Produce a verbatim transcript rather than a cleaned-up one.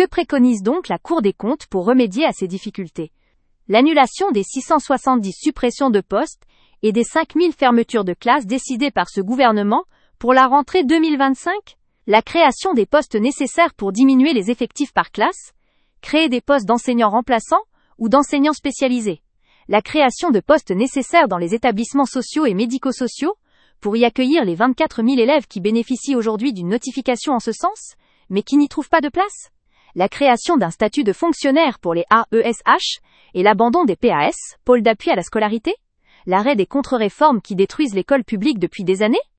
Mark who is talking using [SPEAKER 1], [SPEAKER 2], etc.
[SPEAKER 1] Que préconise donc la Cour des comptes pour remédier à ces difficultés? L'annulation des six cent soixante-dix suppressions de postes et des cinq mille fermetures de classes décidées par ce gouvernement pour la rentrée deux mille vingt-cinq? La création des postes nécessaires pour diminuer les effectifs par classe? Créer des postes d'enseignants remplaçants ou d'enseignants spécialisés? La création de postes nécessaires dans les établissements sociaux et médico-sociaux pour y accueillir les vingt-quatre mille élèves qui bénéficient aujourd'hui d'une notification en ce sens, mais qui n'y trouvent pas de place? La création d'un statut de fonctionnaire pour les A E S H et l'abandon des P A S, pôles d'appui à la scolarité? L'arrêt des contre-réformes qui détruisent l'école publique depuis des années?